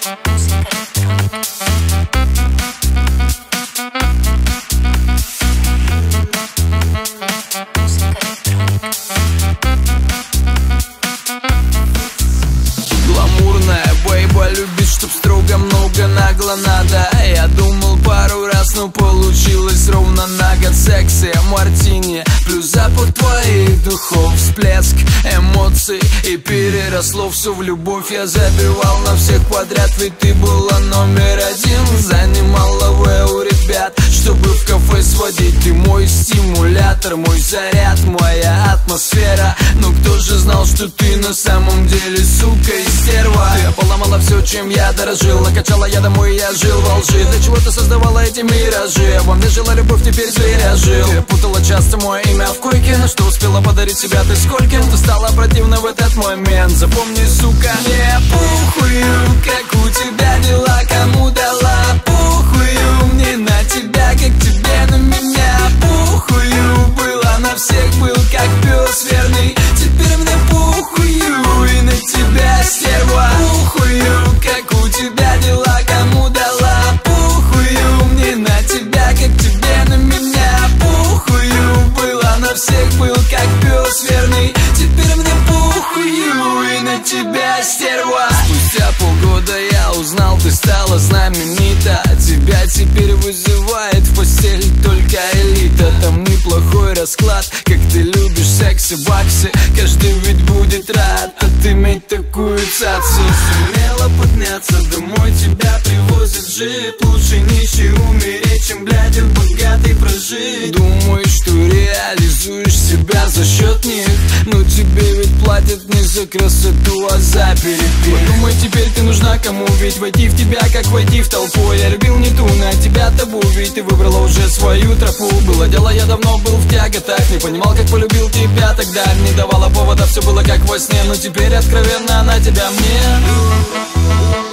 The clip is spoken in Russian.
Гламурная бейба любит, чтоб строго много нагло надо. Я думал пару раз, но получилось ровно на год. Секси, мартини, плюс запах твоих духов, всплеск эмоций и переросло все в любовь. Я забивал на всех подряд, ведь ты была номер один. Занимала у ребят, чтобы в кафе сводить. Ты мой стимулятор, мой заряд, моя атмосфера. Но кто же знал, что ты на самом деле сука и стерва? Ты поломала все, чем я дорожил. Накачала я домой, я жил во лжи. Для чего ты создавала эти миражи? Во мне жила любовь, теперь зверя жил. Ты путала часто мое имя в койке. Но что успела подарить себя ты скольким? Ты стала противна в этот момент. Запомни, сука, мне похую, как у тебя дела, кому дала. Похую мне на тебя, как тебе на меня. Похую, было на всех, был как пес верный. Теперь мне похую и на тебя, стерва. Похую, как у тебя дела, кому дала. Похую мне на тебя, как тебе на меня. Похую, было на всех, был как пес верный. Теперь мне похую и на тебя, стерва. Спустя полгода я узнал, ты стала знаменита. Тебя теперь вызывает в постель только элита. Там неплохой расклад, как ты любишь секси, баксы. Каждый ведь будет рад иметь такую цацу. Сумела подняться домой, тебя привозит джип. Лучше нищий умереть, чем, блядь, богатый прожить. Думаешь, что реализуешь себя за счет них, но тебе ведь платят не за красоту, а за перепих. Подумай, теперь ты нужна кому, ведь войти в тебя, как войти в толпу. Я любил не ту, на тебя табу, ведь ты выбрала уже свою тропу. Было дело, я давно был в тяготах, не понимал, как полюбил тебя тогда. Не давала повода, все было как во сне, но теперь откровенно она тебя мне.